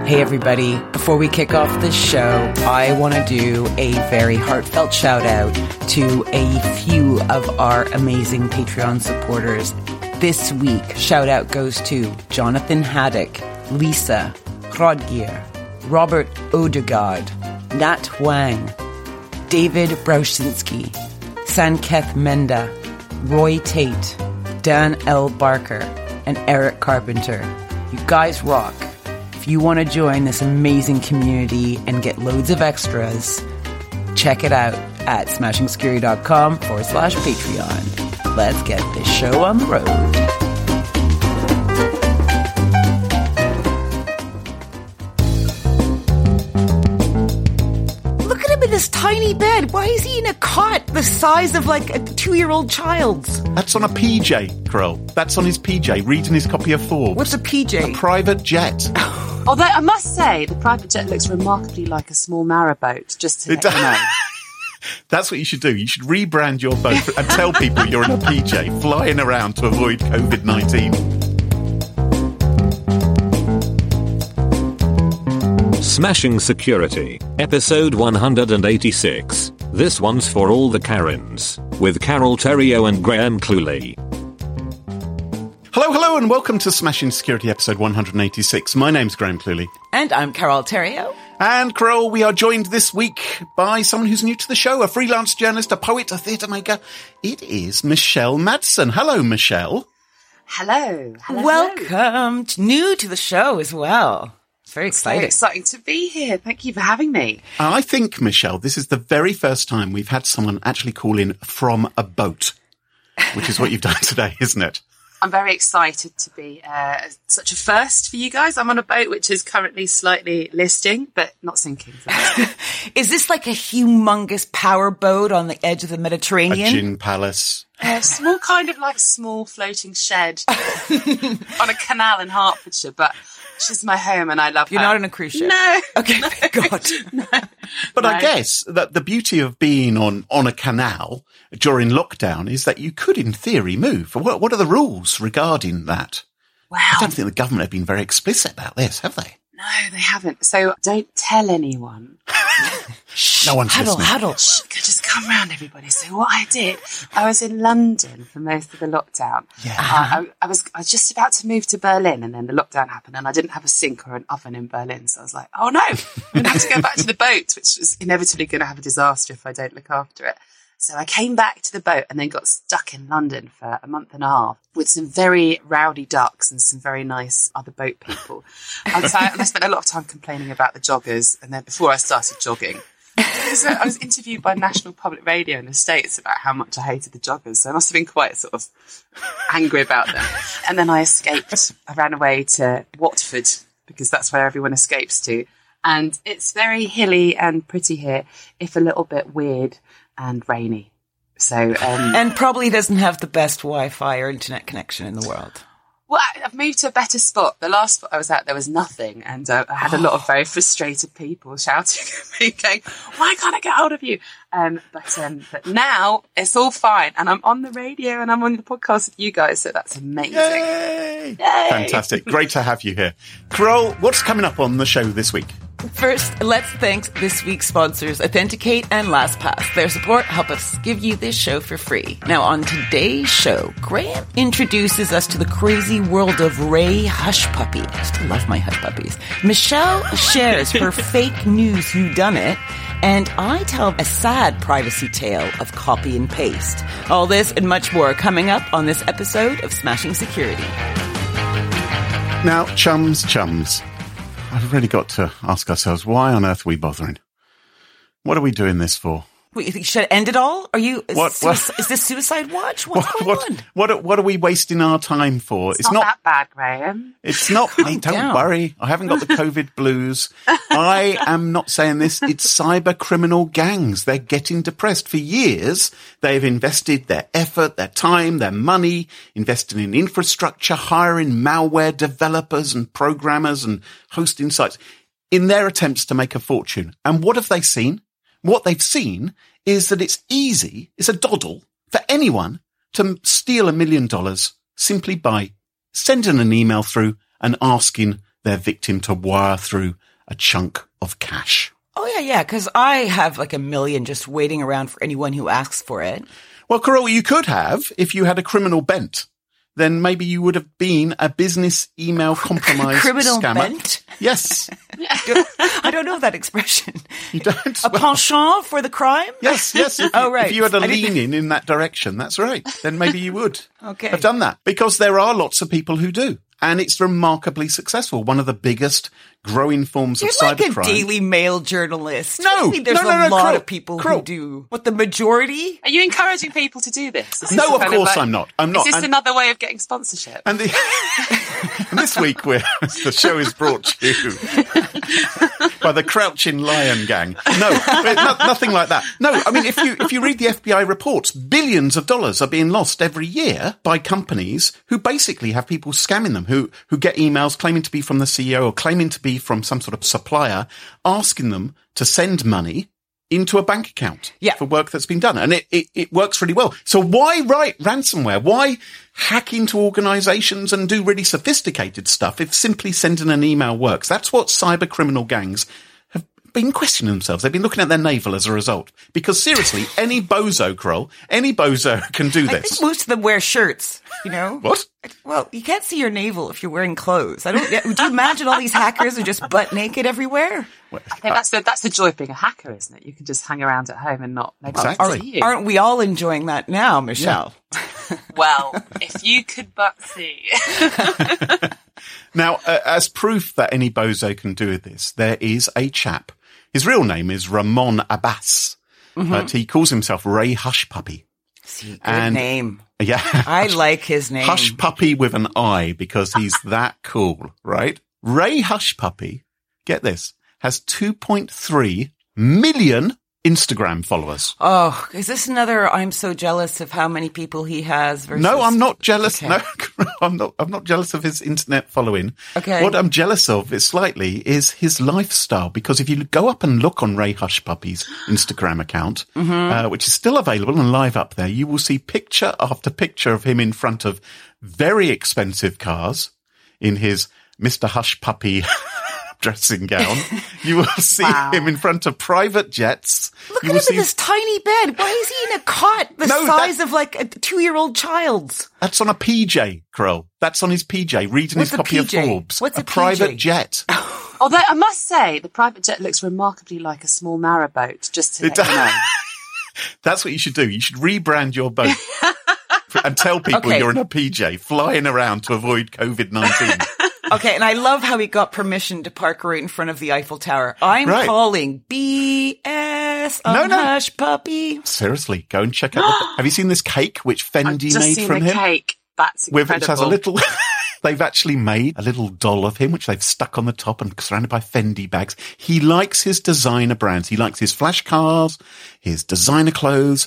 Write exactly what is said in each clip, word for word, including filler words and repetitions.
Hey everybody, before we kick off this show, I want to do a very heartfelt shout out to a few of our amazing Patreon supporters. This week, shout out goes to Jonathan Haddock, Lisa, Hrodgir, Robert Odegaard, Nat Wang, David Brausinski, Sanketh Menda, Roy Tate, Dan L. Barker, and Eric Carpenter. You guys rock. If you want to join this amazing community and get loads of extras, check it out at smashingsecurity.com forward slash Patreon. Let's get this show on the road. Look at him in this tiny bed. Why is he in a cot the size of like a two-year-old child's? That's on a P J, Kroll. That's on his P J, reading his copy of Forbes. What's a P J? A private jet. Although I must say, the private jet looks remarkably like a small marrowboat, just to let you know. That's what you should do. You should rebrand your boat and tell people you're in a P J, flying around to avoid covid nineteen. Smashing Security, episode one hundred eighty-six. This one's for all the Karens, with Carol Theriault and Graham Cluley. Hello, hello, and welcome to Smashing Security, episode one hundred eighty-six. My name's Graham Cluley. And I'm Carol Theriault. And, Carol, we are joined this week by someone who's new to the show, a freelance journalist, a poet, a theatre maker. It is Michelle Madsen. Hello, Michelle. Hello. Hello. Welcome. To, new to the show as well. It's very exciting. It's so exciting to be here. Thank you for having me. I think, Michelle, this is the very first time we've had someone actually call in from a boat, which is what you've done today, isn't it? I'm very excited to be uh, such a first for you guys. I'm on a boat which is currently slightly listing, but not sinking. Is this like a humongous power boat on the edge of the Mediterranean? A gin palace. A small kind of like small floating shed on a canal in Hertfordshire, but she's my home and I love You're her. not on a cruise ship? No. Okay, no, thank God. No, but no. I guess that the beauty of being on, on a canal during lockdown is that you could, in theory, move. What, what are the rules regarding that? Wow. I don't think the government have been very explicit about this, have they? No, they haven't. So don't tell anyone. Shh, no one's huddle, listening. huddle. Shh, just come round, everybody. So what I did, I was in London for most of the lockdown. Yeah. Uh, I, I was I was just about to move to Berlin, and then the lockdown happened, and I didn't have a sink or an oven in Berlin. So I was like, oh no, I'm going to have to go back to the boat, which was inevitably going to have a disaster if I don't look after it. So I came back to the boat and then got stuck in London for a month and a half with some very rowdy ducks and some very nice other boat people. And so I, I spent a lot of time complaining about the joggers. And then before I started jogging, so I was interviewed by National Public Radio in the States about how much I hated the joggers. So I must have been quite sort of angry about them. And then I escaped. I ran away to Watford because that's where everyone escapes to. And it's very hilly and pretty here, if a little bit weird and rainy. So, um, and probably doesn't have the best Wi-Fi or internet connection in the world. Well, I've moved to a better spot. The last spot I was at, there was nothing. And uh, I had a lot of very frustrated people shouting at me, going, why can't I get hold of you? Um, but, um, but now it's all fine. And I'm on the radio and I'm on the podcast with you guys. So that's amazing. Yay! Yay! Fantastic. Great to have you here. Kroll, what's coming up on the show this week? First, let's thank this week's sponsors, Authenticate and LastPass. Their support help us give you this show for free. Now, on today's show, Graham introduces us to the crazy world of Ray Hush Puppy. I still love my Hush Puppies. Michelle shares her fake news whodunit, and I tell a sad privacy tale of copy and paste. All this and much more coming up on this episode of Smashing Security. Now, chums, chums. I've really got to ask ourselves, why on earth are we bothering? What are we doing this for? Wait, you think you should end it all? Are you? Is, What- what- suicide, is this Suicide Watch? What's What, going what, on? what, are- what are we wasting our time for? It's, not, that bad, Graham. It's not. Hey, don't down. worry. I haven't got the COVID blues. I am not saying this. It's cyber criminal gangs. They're getting depressed. For years, they've invested their effort, their time, their money, investing in infrastructure, hiring malware developers and programmers and hosting sites in their attempts to make a fortune. And what have they seen? What they've seen is that it's easy, it's a doddle for anyone to steal a million dollars simply by sending an email through and asking their victim to wire through a chunk of cash. Oh, yeah, yeah, because I have like a million just waiting around for anyone who asks for it. Well, Carol, you could have if you had a criminal bent. Then maybe you would have been a business email compromise criminal scammer. Bent? Yes. I don't know that expression. You don't? A penchant for the crime? Yes, yes. If, Oh, you, right. if you had a I didn't- lean in in that direction, that's right. Then maybe you would Okay. have done that. Because there are lots of people who do. And it's remarkably successful. One of the biggest growing forms You're of like cybercrime. a Daily Mail journalist. No, What do you mean there's no, no, a no, lot Crow, of people Crow. who do. What, the majority? Are you encouraging people to do this? Is this No, a of kind course like- I'm not. I'm not. Is this And- another way of getting sponsorship? And, the, and this week, we're, the show is brought to you by the Crouching Lion Gang. No, no, nothing like that. No, I mean, if you if you read the F B I reports, billions of dollars are being lost every year by companies who basically have people scamming them, who who get emails claiming to be from the C E O or claiming to be from some sort of supplier, asking them to send money into a bank account Yeah. for work that's been done. And it, it, it works really well. So why write ransomware? Why hack into organizations and do really sophisticated stuff if simply sending an email works? That's what cyber criminal gangs have been questioning themselves. They've been looking at their navel as a result. Because seriously, any bozo, Kroll, any bozo can do I this. think most of them wear shirts, you know? What? Well, you can't see your navel if you're wearing clothes. I don't. Do you imagine all these hackers are just butt naked everywhere? I think that's the that's the joy of being a hacker, isn't it? You can just hang around at home and not nobody Exactly. can see you. Aren't we all enjoying that now, Michelle? Well, if you could but see. Now, uh, as proof that any bozo can do this, there is a chap. His real name is Ramon Abbas, Mm-hmm. but he calls himself Ray Hushpuppy. See, good And- name. Yeah. I like his name. Hush Puppy with an I because he's that cool, right? Ray Hushpuppy, get this, has two point three million Instagram followers. Oh, is this another? I'm so jealous of how many people he has. Versus... No, I'm not jealous. Okay. No, I'm not. I'm not jealous of his internet following. Okay. What I'm jealous of is slightly is his lifestyle, because if you go up and look on Ray Hushpuppy's Instagram account, Mm-hmm. uh, which is still available and live up there, you will see picture after picture of him in front of very expensive cars in his Mister Hushpuppy dressing gown. You will see Wow. him in front of private jets. Look you at will him see in this tiny bed. Why is he in a cot the No, size that- of like a two-year-old child's? That's on a P J, Kroll. That's on his P J, reading What's his a copy P J? of Forbes. What's a P J? private jet. Although I must say, the private jet looks remarkably like a small narrowboat, just to It let you know. That's what you should do. You should rebrand your boat and tell people Okay. you're in a P J flying around to avoid COVID nineteen. Okay, and I love how he got permission to park right in front of the Eiffel Tower. I'm Right. calling B S on No, no. Hush Puppy. Seriously, go and check out. The, have you seen this cake which I've Fendi just made seen from the him? cake. That's With incredible. it has a little. They've actually made a little doll of him, which they've stuck on the top and surrounded by Fendi bags. He likes his designer brands. He likes his flash cars, his designer clothes,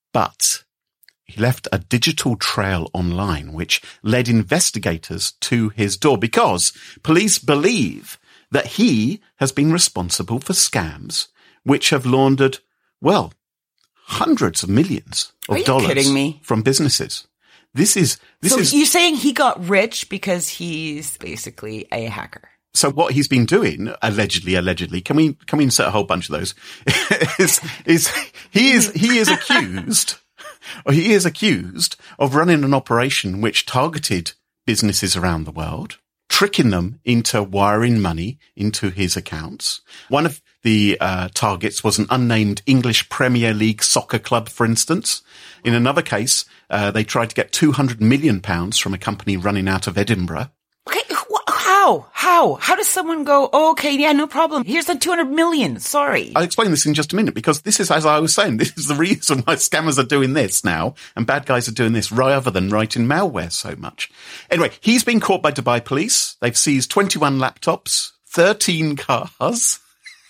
but he left a digital trail online, which led investigators to his door because police believe that he has been responsible for scams which have laundered, well, hundreds of millions of Are you dollars kidding me? from businesses. This is, this So is, you're saying he got rich because he's basically a hacker? so what he's been doing, allegedly, allegedly, can we, can we insert a whole bunch of those? is, is, he is, he is accused, or he is accused of running an operation which targeted businesses around the world, tricking them into wiring money into his accounts. One of the uh, targets was an unnamed English Premier League soccer club, for instance. In another case, uh, they tried to get two hundred million pounds from a company running out of Edinburgh. Okay, wh- how? How? How does someone go, oh, okay, yeah, no problem. Here's the two hundred million. Sorry. I'll explain this in just a minute, because this is, as I was saying, this is the reason why scammers are doing this now and bad guys are doing this rather than writing malware so much. Anyway, he's been caught by Dubai police. They've seized twenty-one laptops, thirteen cars,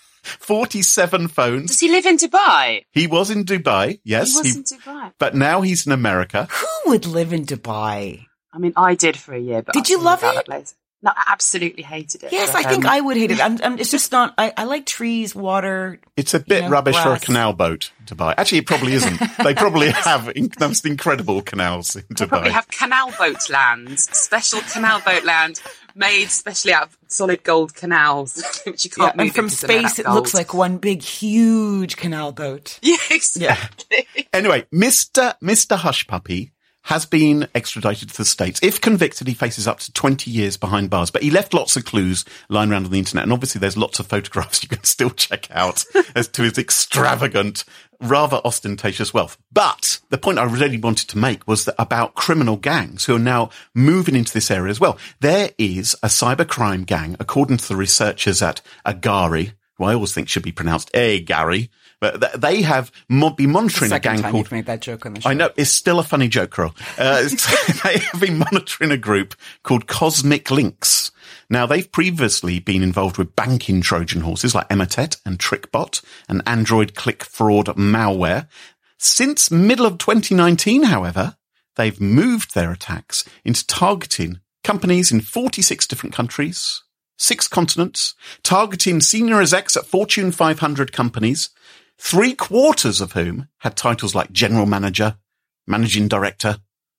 forty-seven phones. Does he live in Dubai? He was in Dubai, yes. He was in Dubai. But now he's in America. Who would live in Dubai? I mean, I did for a year, but Did I'll you tell love about it? that later. No, I absolutely hated it. Yes, but, I think um, I would hate it. I'm, I'm, it's just not, I, I like trees, water. It's a bit know, rubbish for a grass. canal boat, Dubai. Actually, it probably isn't. They probably have in- most incredible canals in They probably Dubai. have canal boat land, special canal boat land made specially out of solid gold canals, which you can't Yeah, move and from because they're made space, out it of looks gold. like one big, huge canal boat. Yeah, exactly. Anyway, Mister Mister Hush Puppy has been extradited to the States. If convicted, he faces up to twenty years behind bars. But he left lots of clues lying around on the internet. And obviously there's lots of photographs you can still check out as to his extravagant, rather ostentatious wealth. But the point I really wanted to make was that about criminal gangs who are now moving into this area as well. There is a cybercrime gang, according to the researchers at Agari, who I always think should be pronounced Agari, but th- they have mo- been monitoring The a second gang time called... you've made that joke on the show. I know, it's still a funny joke, Carol. Uh, they have been monitoring a group called Cosmic Links. Now, they've previously been involved with banking Trojan horses like Emotet and TrickBot and Android click fraud malware. Since middle of twenty nineteen, however, they've moved their attacks into targeting companies in forty-six different countries, six continents, targeting senior execs at Fortune five hundred companies, three quarters of whom had titles like general manager, managing director,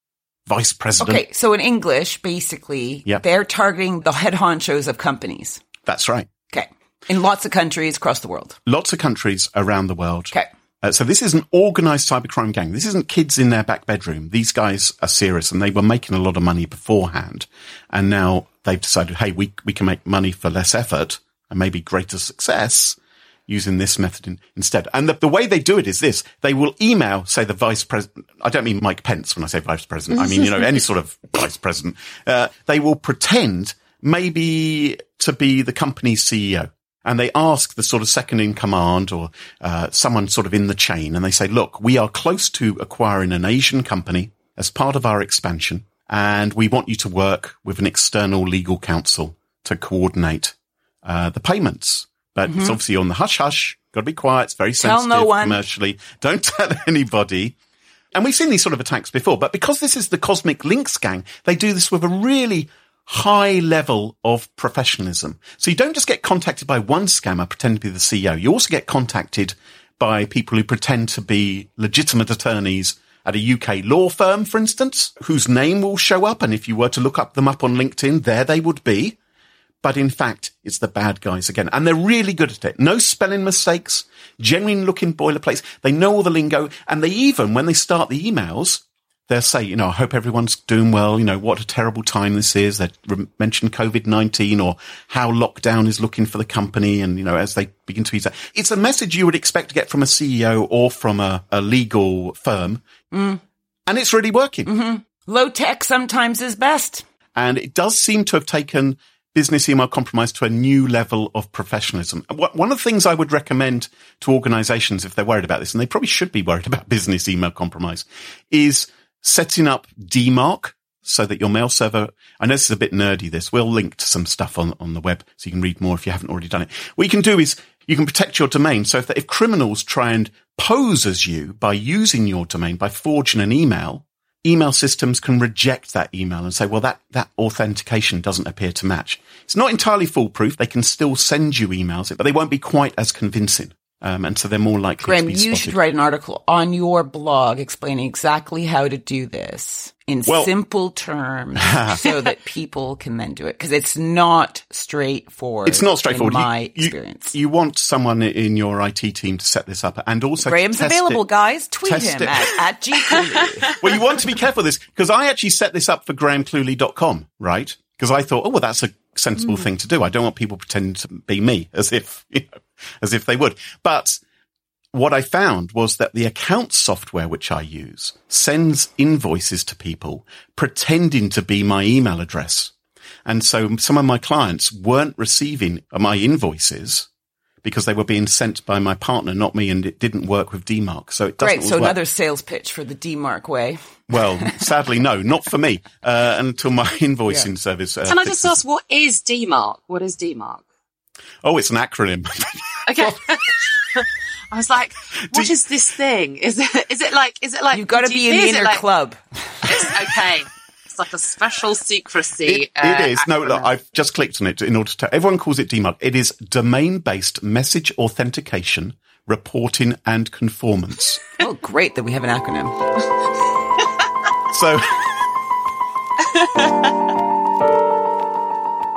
vice president. Okay, so in English, basically, Yep. they're targeting the head honchos of companies. That's right. Okay. In lots of countries across the world. Lots of countries around the world. Okay. Uh, so this is an organized cybercrime gang. This isn't kids in their back bedroom. These guys are serious and they were making a lot of money beforehand. And now they've decided, hey, we, we can make money for less effort and maybe greater success using this method in, instead. And the, the way they do it is this. They will email, say, the vice president. I don't mean Mike Pence when I say vice president. I mean, you know, any sort of vice president. Uh, they will pretend maybe to be the company's C E O. And they ask the sort of second in command or uh, someone sort of in the chain. And they say, look, we are close to acquiring an Asian company as part of our expansion. And we want you to work with an external legal counsel to coordinate uh, the payments. But mm-hmm. it's obviously on the hush hush. Got to be quiet. It's very sensitive Tell no one. Commercially. Don't tell anybody. And we've seen these sort of attacks before. But because this is the Cosmic Links gang, they do this with a really high level of professionalism. So you don't just get contacted by one scammer pretending to be the C E O. You also get contacted by people who pretend to be legitimate attorneys at a U K law firm, for instance, whose name will show up. And if you were to look up them up on LinkedIn, there they would be. But in fact, it's the bad guys again. And they're really good at it. No spelling mistakes, genuine looking boilerplates. They know all the lingo. And they even, when they start the emails, they'll say, you know, I hope everyone's doing well. You know, what a terrible time this is. They mention COVID nineteen or how lockdown is looking for the company. And, you know, as they begin to use that, it's a message you would expect to get from a C E O or from a, a legal firm. Mm. And it's really working. Mm-hmm. Low tech sometimes is best. And it does seem to have taken business email compromise to a new level of professionalism. One of the things I would recommend to organizations if they're worried about this, and they probably should be worried about business email compromise, is setting up D MARC so that your mail server, I know this is a bit nerdy, this, we'll link to some stuff on, on the web so you can read more if you haven't already done it. What you can do is you can protect your domain. So if, if criminals try and pose as you by using your domain, by forging an email, email systems can reject that email and say, well, that, that authentication doesn't appear to match. It's not entirely foolproof. They can still send you emails, but they won't be quite as convincing. Um, and so they're more likely Graham, to be you spotted. should write an article on your blog explaining exactly how to do this in well, simple terms so that people can then do it. Because it's not straightforward. It's not straightforward. In my you, you, experience. You want someone in your I T team to set this up and also Graham's test available, it. guys. Tweet Test him it. at, at G Cluley. Well, you want to be careful with this because I actually set this up for graham cluley dot com, right? Because I thought, oh, well, that's a sensible mm. thing to do. I don't want people pretending to be me as if, you know, as if they would. But what I found was that the account software which I use sends invoices to people pretending to be my email address. And so some of my clients weren't receiving my invoices because they were being sent by my partner, not me, and it didn't work with D MARC. So it doesn't Right, so work. another sales pitch for the D MARC way. Well, sadly, no, not for me, uh, until my invoicing yeah. service. Uh, Can I just ask, what is D MARC? What is D MARC? Oh, it's an acronym. Okay. I was like, what you, is this thing? Is it, is it like, is it like, you've got to be in the inner like, club. It's okay. It's like a special secrecy. It, uh, it is. Acronym. No, look, I've just clicked on it in order to, everyone calls it D MARC. It is domain-based message authentication, reporting and conformance. Oh, great that we have an acronym. So.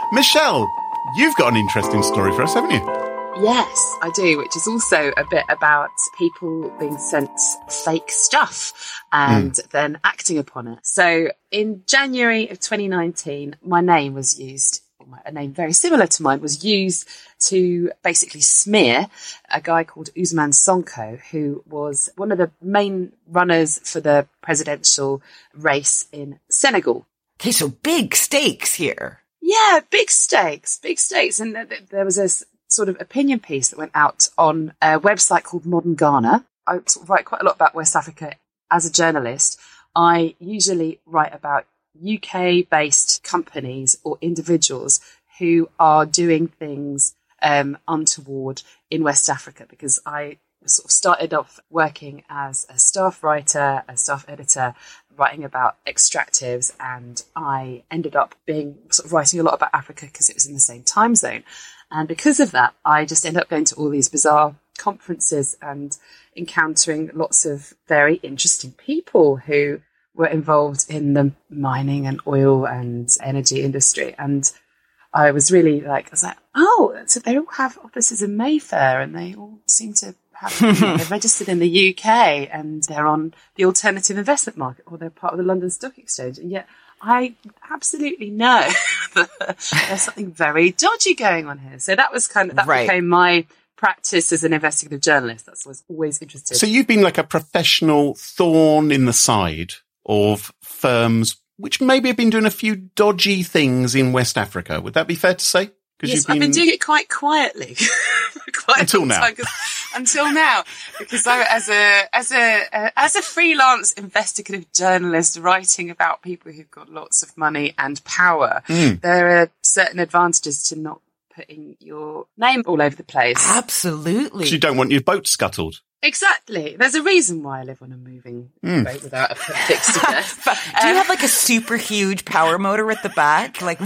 Michelle, you've got an interesting story for us, haven't you? Yes, I do, which is also a bit about people being sent fake stuff and mm. then acting upon it. So in January of twenty nineteen, my name was used, a name very similar to mine, was used to basically smear a guy called Ousmane Sonko, who was one of the main runners for the presidential race in Senegal. Okay, so big stakes here. Yeah, big stakes, big stakes. And th- there was a sort of opinion piece that went out on a website called Modern Ghana. I sort of write quite a lot about West Africa as a journalist. I usually write about U K-based companies or individuals who are doing things um, untoward in West Africa, because I sort of started off working as a staff writer, a staff editor, writing about extractives, and I ended up being sort of writing a lot about Africa because it was in the same time zone. And because of that, I just ended up going to all these bizarre conferences and encountering lots of very interesting people who were involved in the mining and oil and energy industry. And I was really like, I was like, oh, so they all have offices in Mayfair and they all seem to have, you know, they're registered in the U K and they're on the alternative investment market, or they're part of the London Stock Exchange. And yet I absolutely know that there's something very dodgy going on here. So that was kind of, that right. became my practice as an investigative journalist. That's what I was always interested in. So you've been like a professional thorn in the side of firms which maybe have been doing a few dodgy things in West Africa. Would that be fair to say? Yes, you've been... I've been doing it quite quietly. quite until now. Time, until now, because I, as a as a uh, as a freelance investigative journalist writing about people who've got lots of money and power, mm. there are certain advantages to not putting your name all over the place. Absolutely, because you don't want your boat scuttled. Exactly. There's a reason why I live on a moving mm. boat without a fixed address. Do you have like a super huge power motor at the back? Like,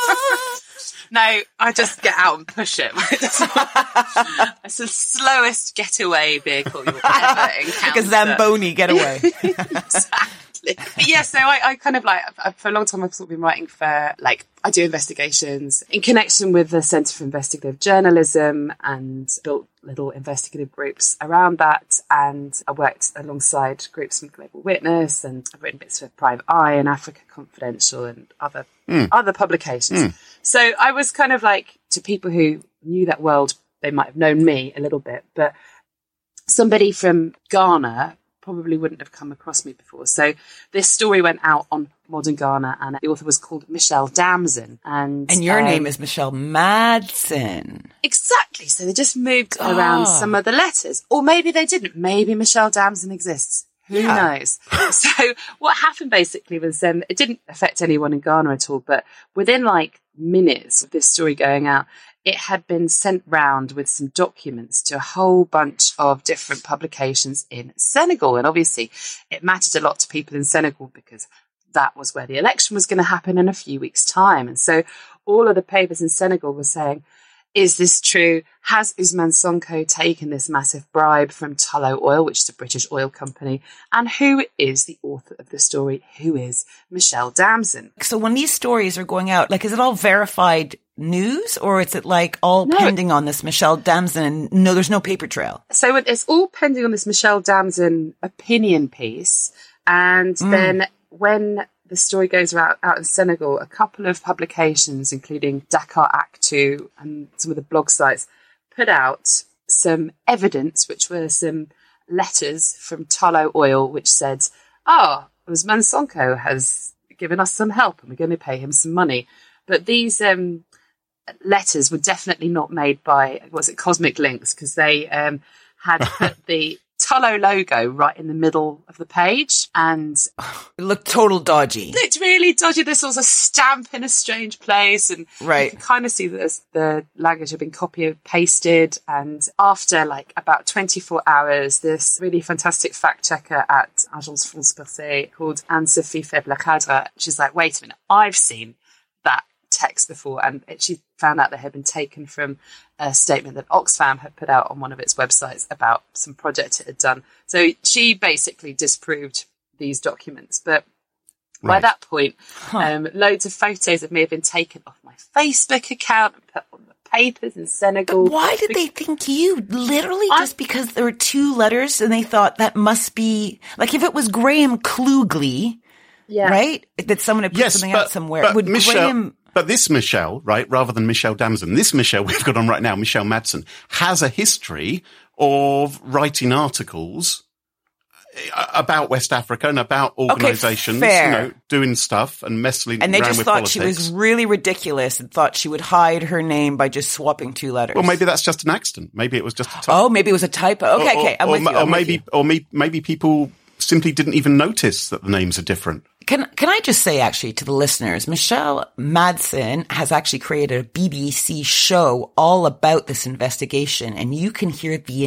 no, I just get out and push it. It's the slowest getaway vehicle you'll ever encounter. Like a Zamboni getaway. Exactly. But yeah, so I, I kind of like, for a long time I've sort of been writing for, like, I do investigations in connection with the Centre for Investigative Journalism and built little investigative groups around that. And I worked alongside groups from Global Witness, and I've written bits for Private Eye and Africa Confidential and other mm. other publications. Mm. So I was kind of like, to people who knew that world, they might have known me a little bit, but somebody from Ghana probably wouldn't have come across me before. So this story went out on Modern Ghana, and the author was called Michelle Damson. And and your um, name is Michelle Madsen. Exactly. So they just moved oh. around some of the letters. Or maybe they didn't. Maybe Michelle Damson exists. Who yeah. knows? So what happened basically was um, it didn't affect anyone in Ghana at all, but within like minutes of this story going out, it had been sent round with some documents to a whole bunch of different publications in Senegal. And obviously it mattered a lot to people in Senegal because that was where the election was going to happen in a few weeks' time. And so all of the papers in Senegal were saying, is this true? Has Ousmane Sonko taken this massive bribe from Tullow Oil, which is a British oil company? And who is the author of the story? Who is Michelle Damson? So when these stories are going out, like, is it all verified news, or is it like all no. pending on this Michelle Damson? No, there's no paper trail. So it's all pending on this Michelle Damson opinion piece. And mm. then when the story goes out, out in Senegal, a couple of publications, including Dakar Act two and some of the blog sites, put out some evidence, which were some letters from Tullow Oil, which said, oh, Ousmane Sonko has given us some help and we're going to pay him some money. But these um, letters were definitely not made by, was it Cosmic Links? Because they um, had put the Tullow logo right in the middle of the page, and it looked total dodgy. It looked really dodgy. This was a stamp in a strange place, and right. you can kind of see that the language had been copy and pasted. And after like about twenty-four hours, this really fantastic fact checker at Agence France Presse called Anne-Sophie Faible-Cadre, she's like, wait a minute, I've seen that text before, and it, she found out that it had been taken from a statement that Oxfam had put out on one of its websites about some project it had done. So she basically disproved these documents. But Right. By that point, Huh. um, loads of photos of me have been taken off my Facebook account and put on the papers in Senegal. Why did they think you? Literally I- just because there were two letters and they thought that must be, like if it was Graham Klugly, Yeah. right? That someone had put Yes, something but, out somewhere. but Would Michelle, Graham... but this Michelle, right, rather than Michelle Damson, this Michelle we've got on right now, Michelle Madsen, has a history of writing articles about West Africa and about organisations, fair. you know, doing stuff and messing And they around just with thought politics. she was really ridiculous and thought she would hide her name by just swapping two letters. Well, maybe that's just an accident. Maybe it was just a typo. Oh, maybe it was a typo. Okay, or, okay. I'm or, with you. or I'm with maybe, you. or maybe, maybe people simply didn't even notice that the names are different. Can can I just say, actually, to the listeners, Michelle Madsen has actually created a B B C show all about this investigation, and you can hear the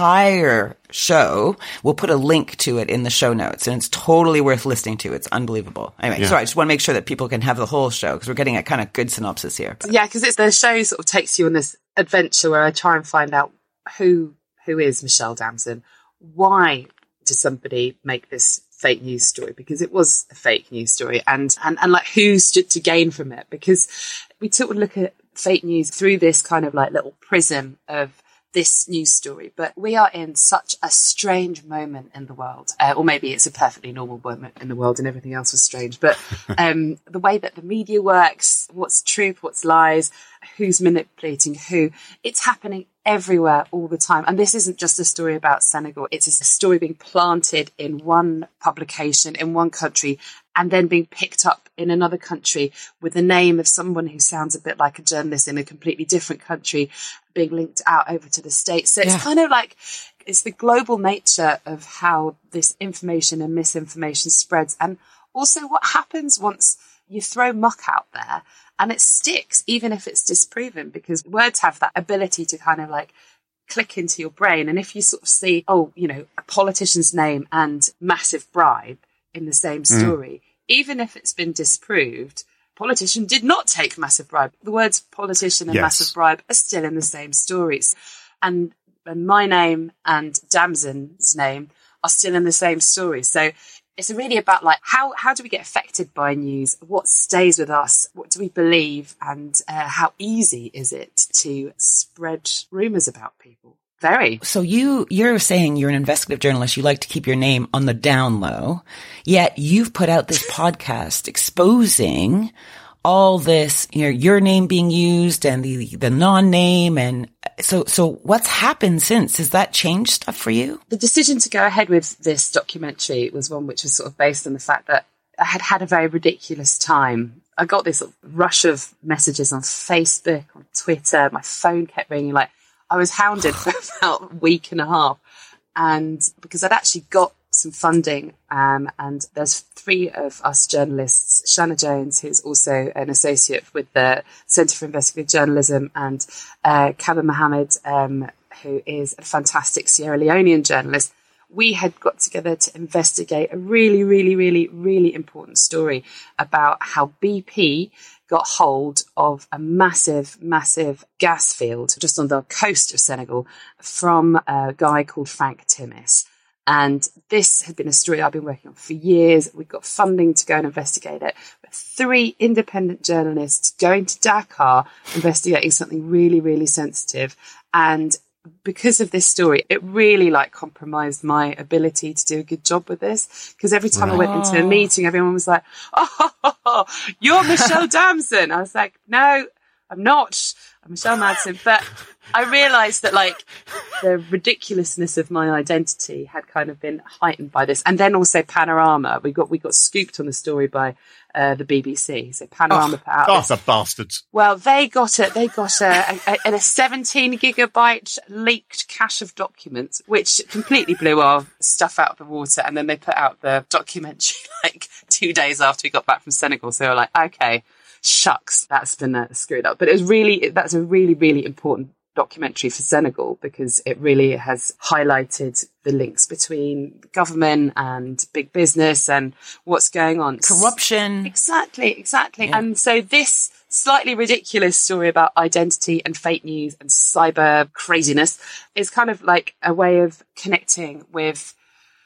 entire show. We'll put a link to it in the show notes, and it's totally worth listening to. It's unbelievable. Anyway, Yeah. sorry, I just want to make sure that people can have the whole show, because we're getting a kind of good synopsis here. Yeah, because it's the show sort of takes you on this adventure where I try and find out who who is Michelle Damson. Why did somebody make this fake news story? Because it was a fake news story, and and and like who stood to gain from it? Because we took a look at fake news through this kind of like little prism of this news story, but we are in such a strange moment in the world, uh, or maybe it's a perfectly normal moment in the world and everything else was strange, but um, the way that the media works, what's truth, what's lies, who's manipulating who, it's happening everywhere all the time. And this isn't just a story about Senegal, it's a story being planted in one publication in one country and then being picked up in another country with the name of someone who sounds a bit like a journalist in a completely different country being linked out over to the States. So it's Yeah. kind of like, it's the global nature of how this information and misinformation spreads. And also what happens once you throw muck out there and it sticks, even if it's disproven, because words have that ability to kind of like click into your brain. And if you sort of see, oh, you know, a politician's name and massive bribe in the same story, mm. even if it's been disproved, politician did not take massive bribe. The words politician and yes. massive bribe are still in the same stories. And, and my name and Damson's name are still in the same story. So it's really about like, how, how do we get affected by news? What stays with us? What do we believe? And uh, how easy is it to spread rumours about people? Very. So you, you're saying you're an investigative journalist. You like to keep your name on the down low, yet you've put out this podcast exposing all this, you know, your name being used and the, the non-name. And so, so what's happened since? Has that changed stuff for you? The decision to go ahead with this documentary was one which was sort of based on the fact that I had had a very ridiculous time. I got this sort of rush of messages on Facebook, on Twitter. My phone kept ringing. Like, I was hounded for about a week and a half. And because I'd actually got some funding, um, and there's three of us journalists, Shanna Jones, who's also an associate with the Centre for Investigative Journalism, and uh, Kaba Mohammed, um, who is a fantastic Sierra Leonean journalist. We had got together to investigate a really, really, really, really important story about how B P got hold of a massive, massive gas field just on the coast of Senegal from a guy called Frank Timis. And this had been a story I've been working on for years. We got funding to go and investigate it. But three independent journalists going to Dakar, investigating something really, really sensitive. And because of this story, it really like compromised my ability to do a good job with this. Because every time right. I went into a meeting, everyone was like, oh, you're Michelle Damson. I was like, no, I'm not. I'm Michelle Madsen. But I realised that like the ridiculousness of my identity had kind of been heightened by this. And then also Panorama. We got we got scooped on the story by uh, the B B C. So Panorama oh, put out oh, this. the bastards. Well, they got it. They got a, a, a seventeen gigabyte leaked cache of documents, which completely blew our stuff out of the water. And then they put out the documentary like two days after we got back from Senegal. So we were like, okay, shucks, that's been uh, screwed up. But it was really, that's a really, really important documentary for Senegal because it really has highlighted the links between government and big business and what's going on. Corruption. Exactly, exactly. Yeah. And so this slightly ridiculous story about identity and fake news and cyber craziness is kind of like a way of connecting with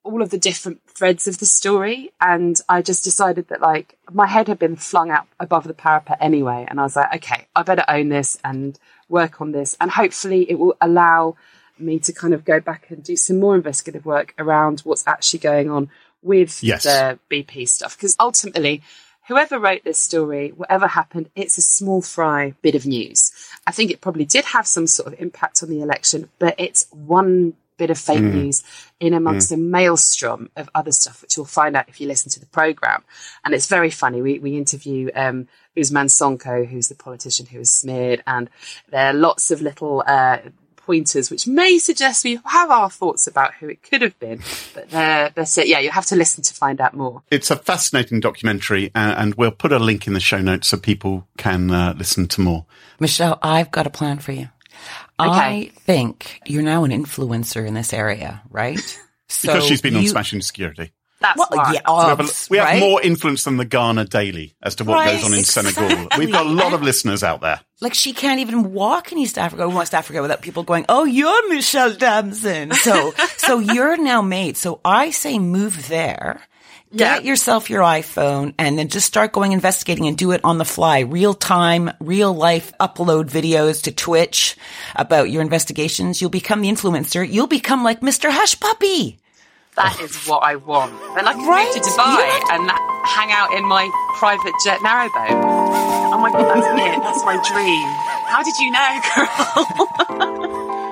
all of the different threads of the story. And I just decided that, like, my head had been flung out above the parapet anyway. And I was like, okay, I better own this and work on this. And hopefully it will allow me to kind of go back and do some more investigative work around what's actually going on with yes. the B P stuff. Because ultimately, whoever wrote this story, whatever happened, it's a small fry bit of news. I think it probably did have some sort of impact on the election, but it's one bit of fake mm. news in amongst mm. a maelstrom of other stuff, which you'll find out if you listen to the programme. And it's very funny. We we interview um, Usman Sonko, who's the politician who was smeared, and there are lots of little uh, pointers which may suggest we have our thoughts about who it could have been. But they're, they're, yeah, you have to listen to find out more. It's a fascinating documentary, uh, and we'll put a link in the show notes so people can uh, listen to more. Michelle, I've got a plan for you. Okay. I think you're now an influencer in this area, right? So because she's been you, on Smashing Security. That's well, why. Yeah, so we have, a, we have right? more influence than the Ghana Daily as to what right, goes on in exactly. Senegal. We've got a lot of listeners out there. Like, she can't even walk in East Africa or West Africa without people going, oh, you're Michelle Damson. So, so you're now made. So I say move there. Get yeah. yourself your iPhone and then just start going investigating and do it on the fly. Real time, real life upload videos to Twitch about your investigations. You'll become the influencer. You'll become like Mister Hush Puppy. That is what I want. Then I can right? move to Dubai and hang out in my private jet narrowboat. Oh my God, that's it. That's my dream. How did you know,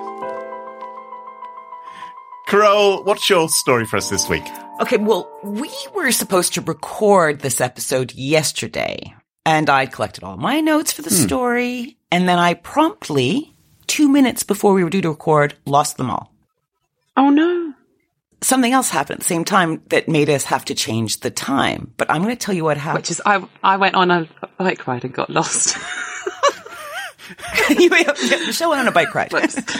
Carol? Carol, what's your story for us this week? Okay, well, we were supposed to record this episode yesterday, and I collected all my notes for the hmm. story, and then I promptly, two minutes before we were due to record, lost them all. Oh, no. Something else happened at the same time that made us have to change the time, but I'm going to tell you what happened. Which is, I I went on a bike ride and got lost. you, Michelle went on a bike ride.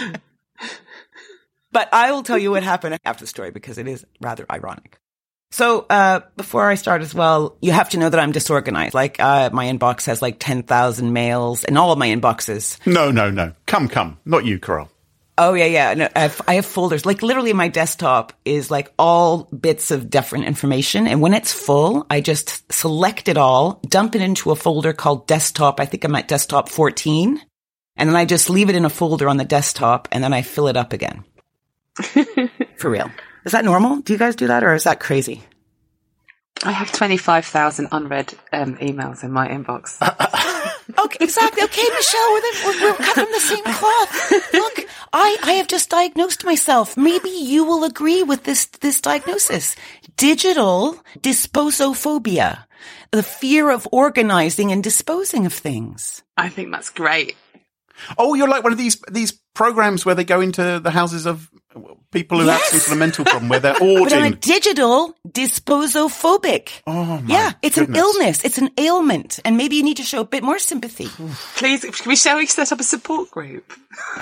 But I will tell you what happened after the story because it is rather ironic. So, uh, before I start as well, you have to know that I'm disorganized. Like, uh, my inbox has like ten thousand mails and all of my inboxes. No, no, no. Come, come. Not you, Carol. Oh, yeah, yeah. No, I, have, I have folders. Like, literally my desktop is like all bits of different information. And when it's full, I just select it all, dump it into a folder called desktop. I think I'm at desktop fourteen. And then I just leave it in a folder on the desktop and then I fill it up again. For real. Is that normal? Do you guys do that or is that crazy? I have twenty-five thousand unread um, emails in my inbox. Okay, exactly. Okay, Michelle, we're, the, we're, we're cut from the same cloth. Look, I, I have just diagnosed myself. Maybe you will agree with this, this diagnosis. Digital disposophobia. The fear of organizing and disposing of things. I think that's great. Oh, you're like one of these these programs where they go into the houses of people who yes. have some sort of mental problem, where they're ordering. But I'm a digital disposophobic. Oh, my Yeah, it's goodness. an illness. It's an ailment. And maybe you need to show a bit more sympathy. Please, can we, shall we set up a support group?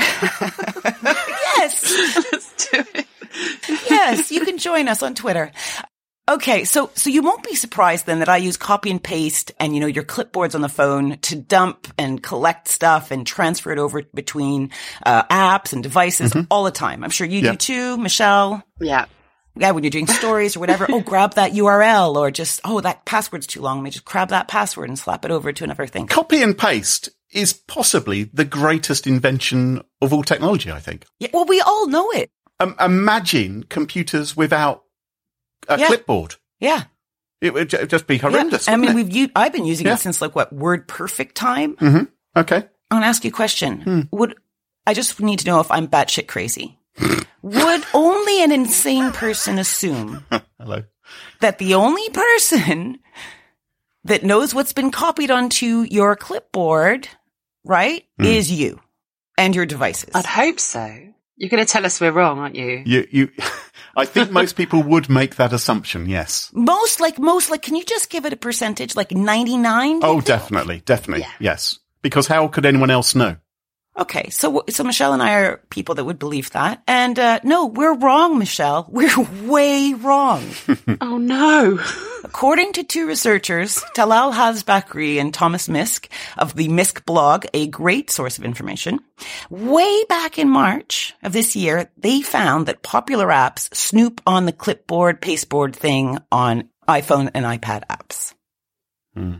Yes. Let's do it. Yes, you can join us on Twitter. Okay, so so you won't be surprised then that I use copy and paste and, you know, your clipboards on the phone to dump and collect stuff and transfer it over between uh, apps and devices mm-hmm. all the time. I'm sure you yeah. do too, Michelle. Yeah. Yeah, when you're doing stories or whatever, oh, grab that U R L or just, oh, that password's too long. Let me just grab that password and slap it over to another thing. Copy and paste is possibly the greatest invention of all technology, I think. Yeah, well, we all know it. Um, imagine computers without a yeah. clipboard. Yeah. It would j- just be horrendous. Yeah. I mean, it? we've used, I've been using yeah. it since like what, WordPerfect time? Mm-hmm. Okay. I'm going to ask you a question. Hmm. Would, I just need to know if I'm batshit crazy. Would only an insane person assume Hello. that the only person that knows what's been copied onto your clipboard, right, mm. is you and your devices? I'd hope so. You're going to tell us we're wrong, aren't you? You, you, I think most people would make that assumption, yes. Most, like, most, like, can you just give it a percentage, like ninety-nine? Oh, definitely, definitely, yeah. yes. Because how could anyone else know? Okay, so so Michelle and I are people that would believe that. And uh, no, we're wrong, Michelle. We're way wrong. Oh, no. According to two researchers, Talal Hazbakri and Thomas Misk of the Misk blog, a great source of information, way back in March of this year, they found that popular apps snoop on the clipboard, pasteboard thing on iPhone and iPad apps. Hmm.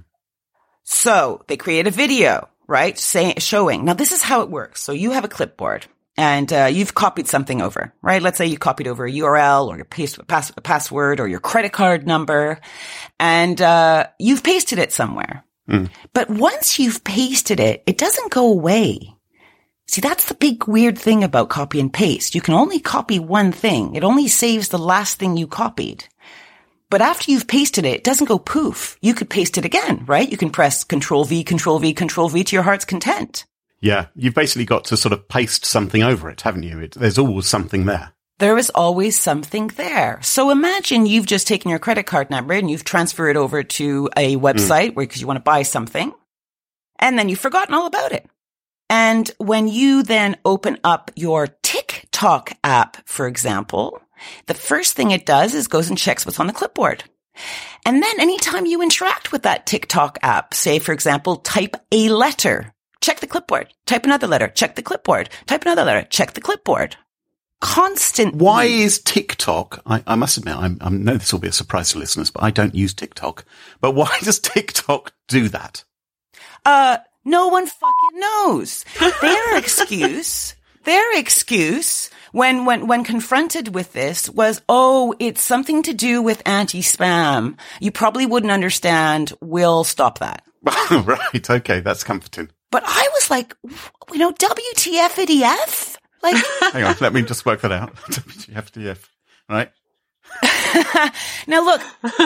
So they create a video. Right? Say, showing. Now, this is how it works. So you have a clipboard and uh, you've copied something over, right? Let's say you copied over a U R L or your paste, pass, password or your credit card number and uh, you've pasted it somewhere. Mm. But once you've pasted it, it doesn't go away. See, that's the big weird thing about copy and paste. You can only copy one thing. It only saves the last thing you copied. But after you've pasted it, it doesn't go poof. You could paste it again, right? You can press Control V, Control V, Control V to your heart's content. Yeah, you've basically got to sort of paste something over it, haven't you? It, there's always something there. There is always something there. So imagine you've just taken your credit card number and you've transferred it over to a website mm. where because you want to buy something, and then you've forgotten all about it. And when you then open up your TikTok app, for example, the first thing it does is goes and checks what's on the clipboard. And then anytime you interact with that TikTok app, say, for example, type a letter, check the clipboard, type another letter, check the clipboard, type another letter, check the clipboard. Constantly. Why is TikTok, I, I must admit, I'm, I know this will be a surprise to listeners, but I don't use TikTok. But why does TikTok do that? Uh, no one fucking knows. Their excuse, their excuse when, when, when confronted with this was, oh, it's something to do with anti-spam. You probably wouldn't understand. We'll stop that. Right. Okay. That's comforting. But I was like, you know, W T F I D F? Like, hang on. Let me just work that out. W T F I D F. Right. Now look,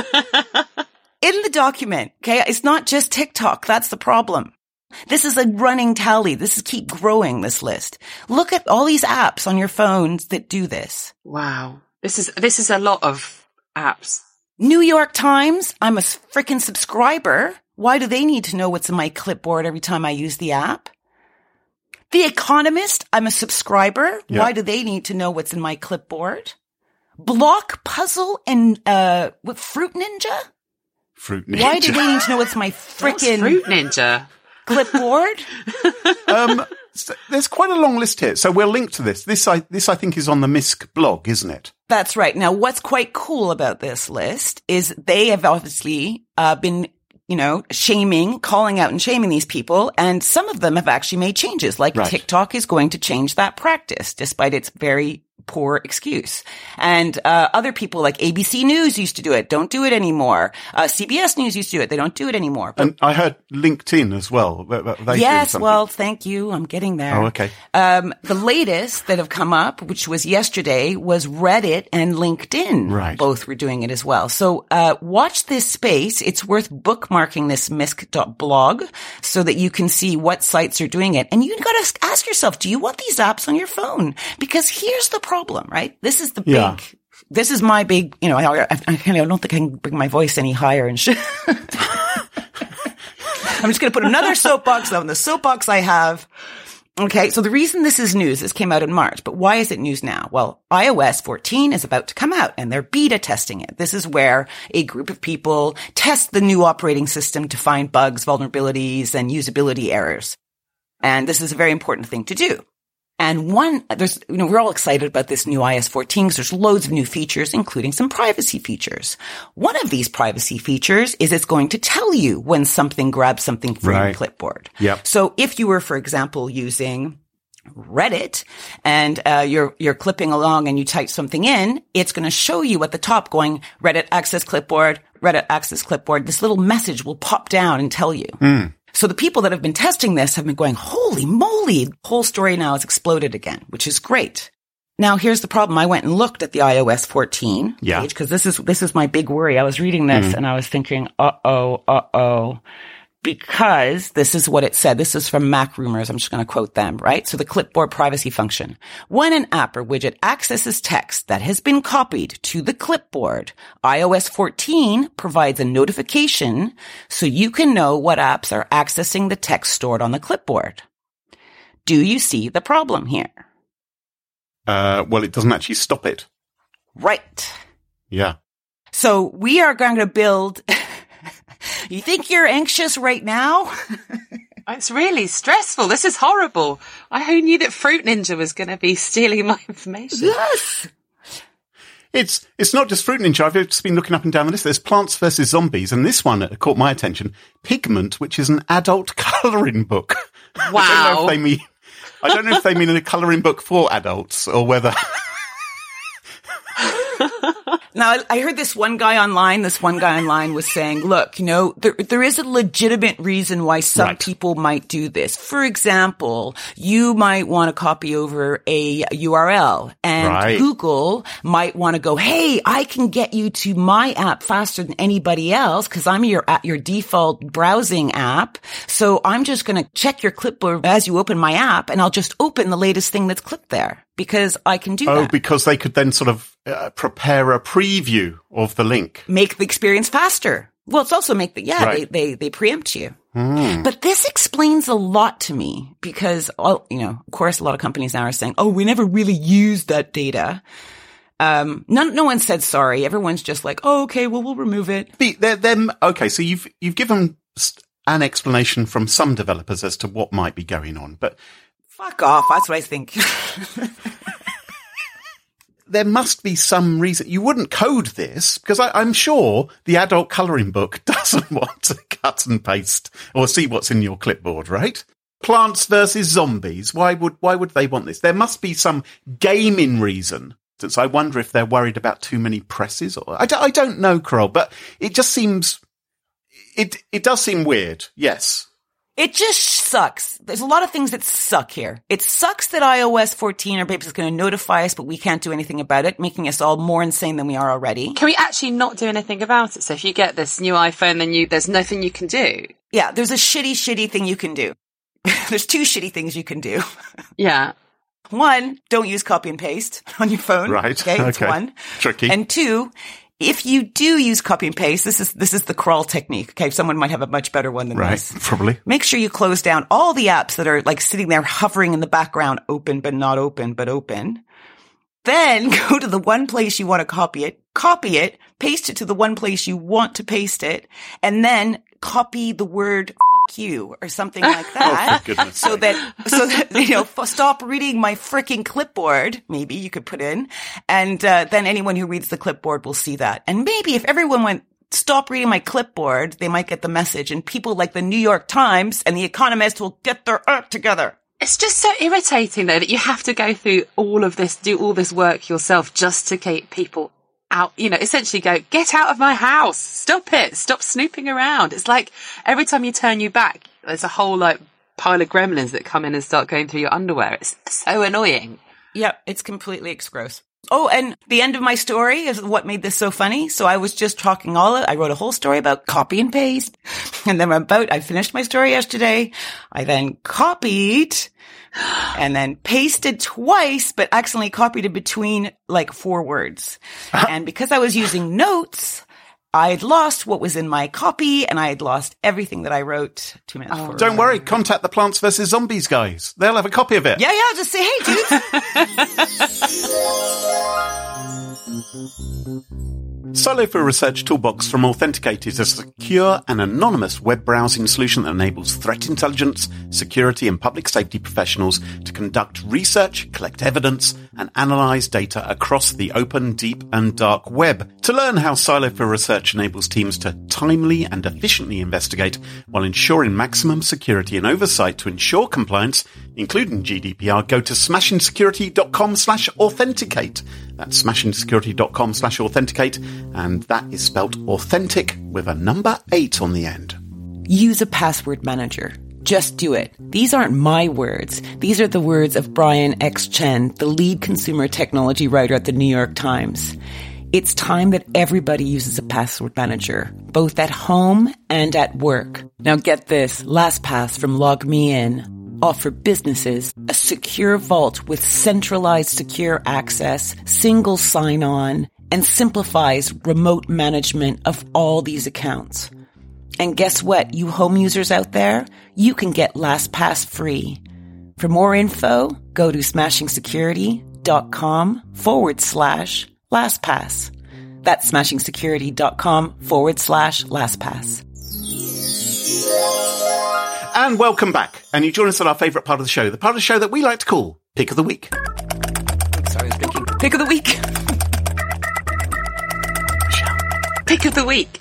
in the document, okay, it's not just TikTok. That's the problem. This is a running tally. This is keep growing, this list. Look at all these apps on your phones that do this. Wow. This is, this is a lot of apps. New York Times. I'm a freaking subscriber. Why do they need to know what's in my clipboard every time I use the app? The Economist. I'm a subscriber. Yeah. Why do they need to know what's in my clipboard? Block Puzzle and, uh, what, Fruit Ninja? Fruit Ninja. Why do they need to know what's my freaking Fruit Ninja? Clipboard? um, so there's quite a long list here. So we'll link to this. This, I, this, I think, is on the Misk blog, isn't it? That's right. Now, what's quite cool about this list is they have obviously uh, been, you know, shaming, calling out and shaming these people. And some of them have actually made changes, like right. TikTok is going to change that practice, despite its very poor excuse. And uh other people like A B C News used to do it. Don't do it anymore. Uh C B S News used to do it. They don't do it anymore. But and I heard LinkedIn as well. They yes, well, thank you. I'm getting there. Oh, okay. Um the latest that have come up, which was yesterday, was Reddit and LinkedIn. Right. Both were doing it as well. So uh watch this space. It's worth bookmarking this misk dot blog so that you can see what sites are doing it. And you got to ask yourself, do you want these apps on your phone? Because here's the problem, right? This is the big, yeah. this is my big, you know, I, I, I don't think I can bring my voice any higher and shit. I'm just going to put another soapbox on the soapbox I have. Okay. So the reason this is news, this came out in March, but why is it news now? Well, i O S fourteen is about to come out and they're beta testing it. This is where a group of people test the new operating system to find bugs, vulnerabilities, and usability errors. And this is a very important thing to do. And one, there's, you know, we're all excited about this new i O S fourteen because there's loads of new features, including some privacy features. One of these privacy features is it's going to tell you when something grabs something from right. your clipboard. Yep. So if you were, for example, using Reddit and uh, you're you're clipping along and you type something in, it's going to show you at the top going Reddit access clipboard, Reddit access clipboard. This little message will pop down and tell you. Mm. So the people that have been testing this have been going, holy moly, the whole story now has exploded again, which is great. Now, here's the problem. I went and looked at the i O S fourteen yeah. page because this is this is my big worry. I was reading this mm. and I was thinking, uh-oh, uh-oh, because this is what it said. This is from Mac Rumors. I'm just going to quote them, right? So the clipboard privacy function. When an app or widget accesses text that has been copied to the clipboard, i O S fourteen provides a notification so you can know what apps are accessing the text stored on the clipboard. Do you see the problem here? Uh, well, it doesn't actually stop it. Right. Yeah. So we are going to build. You think you're anxious right now? It's really stressful. This is horrible. I who knew that Fruit Ninja was going to be stealing my information. Yes. It's it's not just Fruit Ninja. I've just been looking up and down the list. There's Plants versus Zombies, and this one caught my attention. Pigment, which is an adult colouring book. Wow. I don't know if they mean. I don't know if they mean a colouring book for adults or whether. Now, I heard this one guy online, this one guy online was saying, look, you know, there, there is a legitimate reason why some right. people might do this. For example, you might want to copy over a U R L and right. Google might want to go, hey, I can get you to my app faster than anybody else because I'm your, your default browsing app. So I'm just going to check your clipboard as you open my app and I'll just open the latest thing that's clicked there. Because I can do oh, that. Oh, because they could then sort of uh, prepare a preview of the link. Make the experience faster. Well, it's also make the, yeah, right. they, they, they preempt you. Mm. But this explains a lot to me because, oh, you know, of course, a lot of companies now are saying, oh, we never really used that data. Um, no, no one said sorry. Everyone's just like, oh, okay, well, we'll remove it. They're, they're, okay, so you've, you've given an explanation from some developers as to what might be going on, but fuck off. That's what I think. There must be some reason. You wouldn't code this because I, I'm sure the adult colouring book doesn't want to cut and paste or see what's in your clipboard, right? Plants versus Zombies. Why would, why would they want this? There must be some gaming reason. So I wonder if they're worried about too many presses or I don't, I don't know, Carol, but it just seems, it, it does seem weird. Yes. It just sucks. There's a lot of things that suck here. It sucks that i O S fourteen or Babes is going to notify us, but we can't do anything about it, making us all more insane than we are already. Can we actually not do anything about it? So if you get this new iPhone, then you there's nothing you can do. Yeah, there's a shitty, shitty thing you can do. There's two shitty things you can do. Yeah. One, don't use copy and paste on your phone. Right. Okay, that's okay. one. Tricky. And two, if you do use copy and paste, this is this is the crawl technique. Okay, someone might have a much better one than right, this. Probably. Make sure you close down all the apps that are like sitting there hovering in the background, open but not open, but open. Then go to the one place you want to copy it, copy it, paste it to the one place you want to paste it, and then copy the word fuck you or something like that. Oh, for goodness so sake. that, so that, you know, f- stop reading my freaking clipboard. Maybe you could put in, and uh, then anyone who reads the clipboard will see that. And maybe if everyone went, stop reading my clipboard, they might get the message, and people like the New York Times and the Economist will get their act together. It's just so irritating, though, that you have to go through all of this, do all this work yourself just to keep people out, you know, essentially go, get out of my house. Stop it. Stop snooping around. It's like every time you turn your back, there's a whole like pile of gremlins that come in and start going through your underwear. It's so annoying. Yeah, it's completely gross. Oh, and the end of my story is what made this so funny. So I was just talking all, I wrote a whole story about copy and paste. And then about, I finished my story yesterday. I then copied and then pasted twice, but accidentally copied it between like four words. And because I was using notes, I'd lost what was in my copy and I had lost everything that I wrote two minutes oh, forward. Don't worry, contact the Plants versus Zombies guys. They'll have a copy of it. Yeah, yeah, just say, hey, dude. Silo for Research Toolbox from Authenticate is a secure and anonymous web browsing solution that enables threat intelligence, security and public safety professionals to conduct research, collect evidence and analyze data across the open, deep and dark web. To learn how Silo for Research enables teams to timely and efficiently investigate while ensuring maximum security and oversight to ensure compliance, including G D P R, go to smashingsecurity.com slash authenticate. That's smashingsecurity.com slash authenticate, and that is spelt authentic with a number eight on the end. Use a password manager. Just do it. These aren't my words. These are the words of Brian X. Chen, the lead consumer technology writer at the New York Times. It's time that everybody uses a password manager, both at home and at work. Now get this, LastPass from LogMeIn offer businesses a secure vault with centralized secure access, single sign-on, and simplifies remote management of all these accounts. And guess what, you home users out there? You can get LastPass free. For more info, go to smashingsecurity.com forward slash LastPass. That's smashingsecurity.com forward slash LastPass. And welcome back. And you join us on our favourite part of the show, the part of the show that we like to call Pick of the Week. Sorry, I was thinking Pick of the Week. Pick of the week.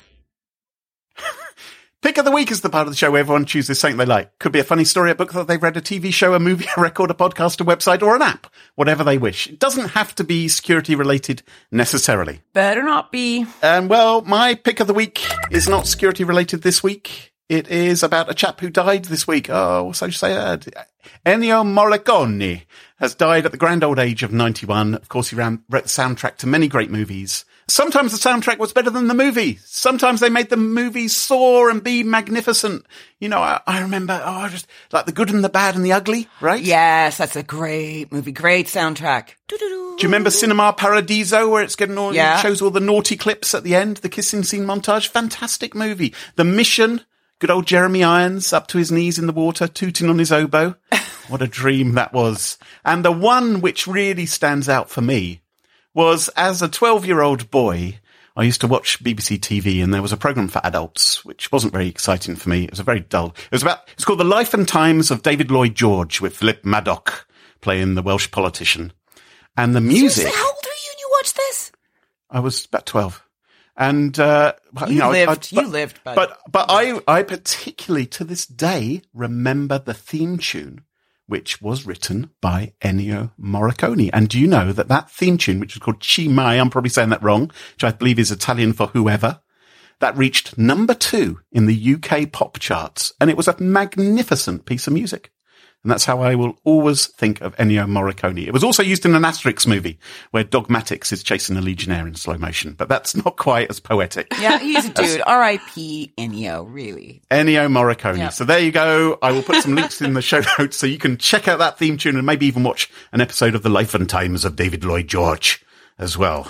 Pick of the Week is the part of the show where everyone chooses something they like. Could be a funny story, a book that they've read, a T V show, a movie, a record, a podcast, a website, or an app. Whatever they wish. It doesn't have to be security related necessarily. Better not be. Um, well, my Pick of the Week is not security related this week. It is about a chap who died this week. Oh, what's I say? Uh, Ennio Morricone has died at the grand old age of ninety-one. Of course, he ran, wrote the soundtrack to many great movies. Sometimes the soundtrack was better than the movie. Sometimes they made the movie soar and be magnificent. You know, I, I remember, oh, just like The Good and the Bad and the Ugly, right? Yes, that's a great movie. Great soundtrack. Doo-doo-doo. Do you remember Cinema Paradiso, where it's getting all, Yeah. it shows all the naughty clips at the end, the kissing scene montage? Fantastic movie. The Mission, good old Jeremy Irons, up to his knees in the water, tooting on his oboe. What a dream that was. And the one which really stands out for me was, as a twelve-year-old boy, I used to watch B B C T V, and there was a programme for adults, which wasn't very exciting for me. It was a very dull. It was about, it's called The Life and Times of David Lloyd George, with Philip Maddock playing the Welsh politician. And the music. Seriously, how old were you when you watched this? I was about twelve. And, uh, You, you know, lived. I, but, you lived, bud. But, but I, I particularly to this day remember the theme tune, which was written by Ennio Morricone. And do you know that that theme tune, which is called Chi Mai, I'm probably saying that wrong, which I believe is Italian for whoever, that reached number two in the U K pop charts. And it was a magnificent piece of music. And that's how I will always think of Ennio Morricone. It was also used in an Asterix movie where Dogmatix is chasing a legionnaire in slow motion, but that's not quite as poetic. Yeah, he's a dude. R I P Ennio, really. Ennio Morricone. Yeah. So there you go. I will put some links in the show notes so you can check out that theme tune and maybe even watch an episode of The Life and Times of David Lloyd George as well.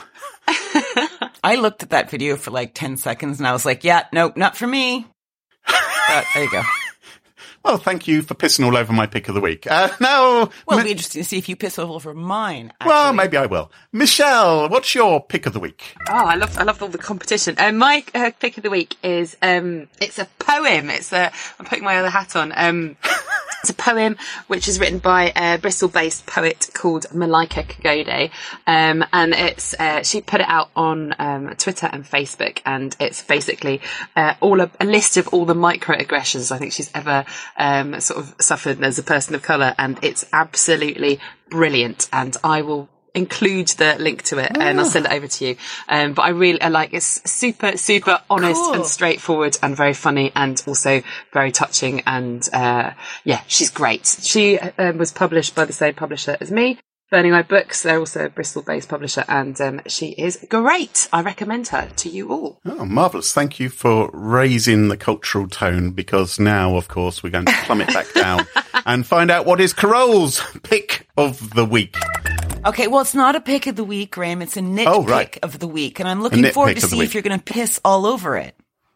I looked at that video for like ten seconds and I was like, yeah, nope, not for me. But there you go. Well, thank you for pissing all over my pick of the week. Uh, now, Well, Mi- it'll be interesting to see if you piss all over mine. Actually. well, maybe I will. Michelle, what's your pick of the week? Oh, I love, I love all the competition. Um, my uh, pick of the week is, um, it's a poem. It's a, I'm putting my other hat on. Um, it's a poem which is written by a Bristol-based poet called Malika Kagode. Um, and it's, uh, she put it out on, um, Twitter and Facebook. And it's basically, uh, all a, a list of all the microaggressions I think she's ever, um, sort of suffered as a person of colour. And it's absolutely brilliant. And I will include the link to it and I'll send it over to you. Um, but I really I like it's super, super honest Cool. and straightforward and very funny and also very touching. And, uh, yeah, she's great. She uh, was published by the same publisher as me, Burning Eye Books. They're also a Bristol-based publisher and, um, she is great. I recommend her to you all. Oh, marvellous. Thank you for raising the cultural tone, because now, of course, we're going to plummet back down and find out what is Carol's pick of the week. Okay, well, it's not a pick of the week, Graham. It's a nitpick Oh, right. of the week. And I'm looking nitpick forward to of the see week. if you're going to piss all over it.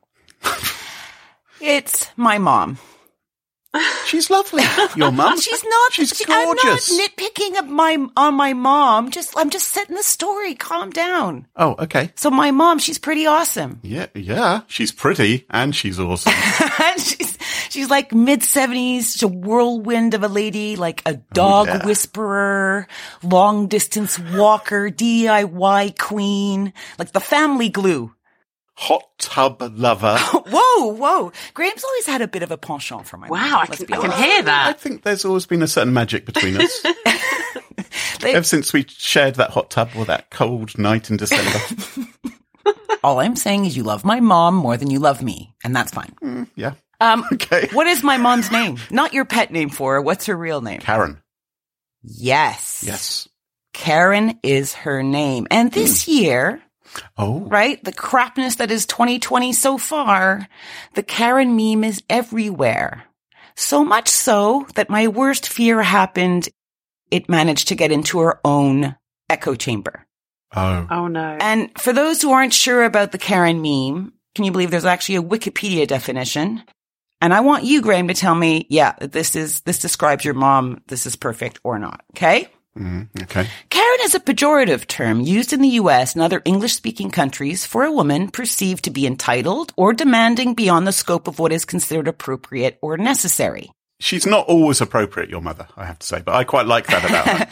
It's my mom. She's lovely, your mum. She's not. She's she- gorgeous. I'm not nitpicking of my, on my mom. Just, I'm just setting the story. Calm down. Oh, okay. So my mom, she's pretty awesome. Yeah, yeah. She's pretty and she's awesome. she's, she's like mid seventies. She's a whirlwind of a lady, like a dog yeah. whisperer, long distance walker, D I Y queen, like the family glue. Hot tub lover. Whoa, whoa. Graham's always had a bit of a penchant for my mom. Wow, I let's can, be I can honest. hear I that. think there's always been a certain magic between us. They- Ever since we shared that hot tub or that cold night in December. All I'm saying is you love my mom more than you love me, and that's fine. Yeah. Um, Okay. What is my mom's name? Not your pet name for her. What's her real name? Karen. Yes. Yes. Karen is her name. And this year, Oh. right, the crapness that is twenty twenty so far, the Karen meme is everywhere. So much so that my worst fear happened. It managed to get into her own echo chamber. Oh. Oh no. And for those who aren't sure about the Karen meme, can you believe there's actually a Wikipedia definition? And I want you, Graham, to tell me, yeah, this is, this describes your mom. This is perfect or not. Okay. Mm, okay. Karen is a pejorative term used in the U S and other English-speaking countries for a woman perceived to be entitled or demanding beyond the scope of what is considered appropriate or necessary. She's not always appropriate, your mother, I have to say, but I quite like that about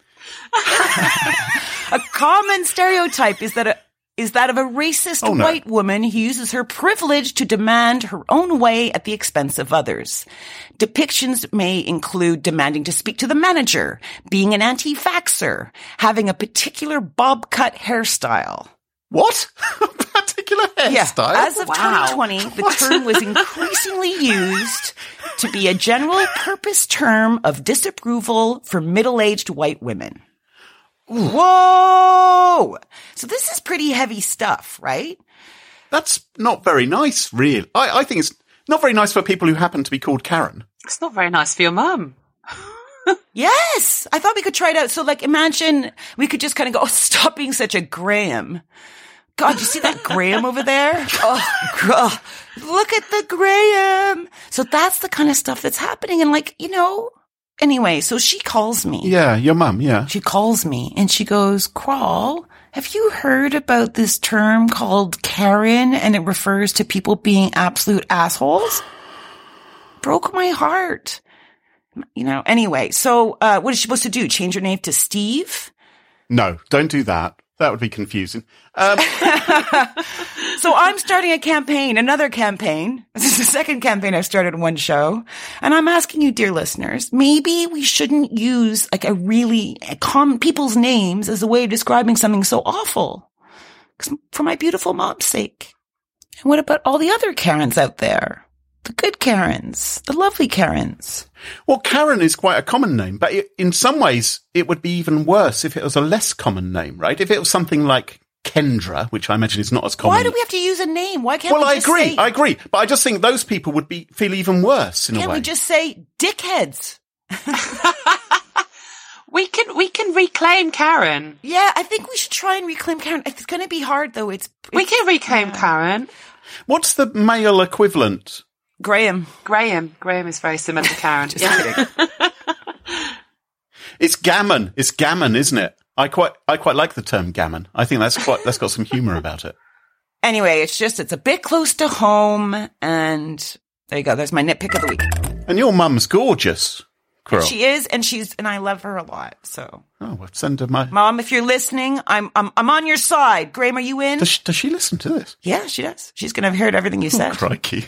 her. A common stereotype is that a is that of a racist oh, no. white woman who uses her privilege to demand her own way at the expense of others. Depictions may include demanding to speak to the manager, being an anti-vaxxer, having a particular bob cut hairstyle. What? A particular hairstyle? Yeah. As of Wow. twenty twenty, the What? term was increasingly used to be a general purpose term of disapproval for middle-aged white women. Ooh. Whoa! So this is pretty heavy stuff, right? That's not very nice, really. I, I think it's not very nice for people who happen to be called Karen. It's not very nice for your mum. Yes! I thought we could try it out. So, like, imagine we could just kind of go, oh, stop being such a Graham. God, you see that Graham over there? Oh, God. Look at the Graham. So that's the kind of stuff that's happening. And, like, you know, anyway, so she calls me. Yeah, your mum, yeah. She calls me and she goes, Crawl, have you heard about this term called Karen and it refers to people being absolute assholes? Broke my heart. You know, anyway, so uh, what is she supposed to do? Change her name to Steve? No, don't do that. That would be confusing. Um, So I'm starting a campaign, another campaign. This is the second campaign I've started in one show. And I'm asking you, dear listeners, maybe we shouldn't use like a really common people's names as a way of describing something so awful. 'Cause for my beautiful mom's sake. And what about all the other Karens out there? The good Karens, the lovely Karens. well, Karen is quite a common name, but it, in some ways it would be even worse if it was a less common name, right? If it was something like Kendra, which I imagine is not as common. Why do we have to use a name? Why can't well, we I just agree, say, I agree. But I just think those people would be feel even worse in a can't way. we just say dickheads? We can we can reclaim Karen. Yeah, I think we should try and reclaim Karen. It's going to be hard, though. It's, it's We can reclaim Karen. What's the male equivalent? Graham. Graham. Graham is very similar to Karen. Just Yeah. kidding. It's gammon. It's gammon, isn't it? I quite, I quite like the term gammon. I think that's quite, that's got some humour about it. Anyway, it's just, it's a bit close to home. And there you go. There's my nitpick of the week. And your mum's gorgeous, Quirrell. She is, and she's, and I love her a lot. So, Oh, well, send her my. Mom, if you're listening, I'm, I'm, I'm on your side. Graham, are you in? Does she, does she listen to this? Yeah, she does. She's going to have heard everything you said. Oh, crikey.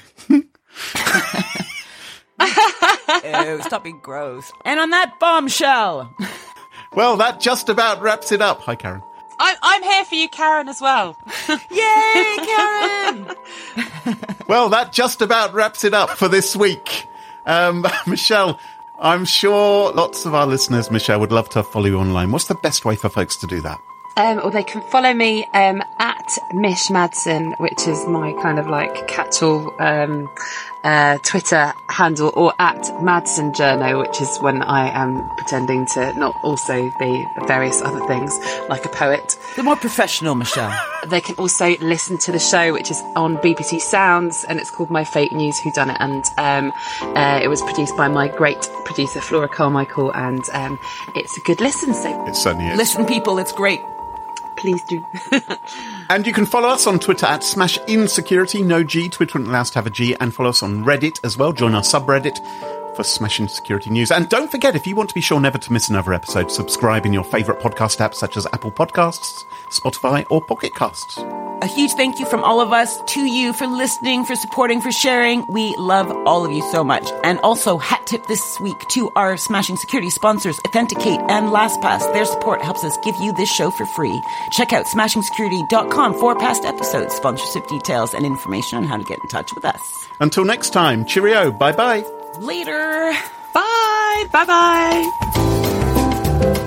Oh, stop being gross. And on that bombshell. Well, that just about wraps it up. Hi, Karen. I'm I'm here for you, Karen, as well. Yay, Karen! Well, that just about wraps it up for this week. Um, Michelle, I'm sure lots of our listeners, Michelle, would love to follow you online. What's the best way for folks to do that? Um, or they can follow me um, at Mish Madsen, which is my kind of like catch-all um, uh, Twitter handle, or at Madsen Journo, which is when I am pretending to not also be various other things, like a poet. The more professional, Michelle. They can also listen to the show, which is on B B C Sounds, and it's called My Fake News Whodunit, and um, uh, it was produced by my great producer Flora Carmichael, and um, it's a good listen, so It certainly is. Listen, people, it's great. please do. And you can follow us on Twitter at Smash Insecurity, no G. Twitter wouldn't allow us to have a G. And follow us on Reddit as well. Join our subreddit for Smash Insecurity news. And don't forget, if you want to be sure never to miss another episode, subscribe in your favourite podcast apps such as Apple Podcasts, Spotify, or Pocket Casts. A huge thank you from all of us to you for listening, for supporting, for sharing. We love all of you so much. And also, hat tip this week to our Smashing Security sponsors, Authenticate and LastPass. Their support helps us give you this show for free. Check out smashing security dot com for past episodes, sponsorship details, and information on how to get in touch with us. Until next time, cheerio, bye-bye. Later. Bye. Bye-bye.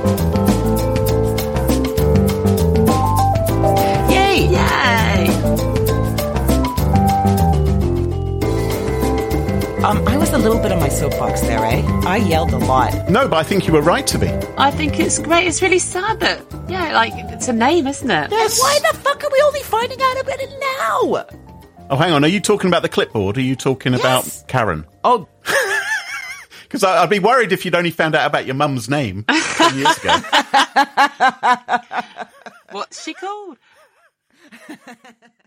Yay! Yay. Um, I was a little bit on my soapbox there, eh? I yelled a lot. No, but I think you were right to be. I think it's great. It's really sad that, yeah, like, it's a name, isn't it? Yes. Why the fuck are we only finding out about it now? Oh, hang on. Are you talking about the clipboard? Are you talking Yes. about Karen? Oh, Because I'd be worried if you'd only found out about your mum's name ten years ago. What's she called?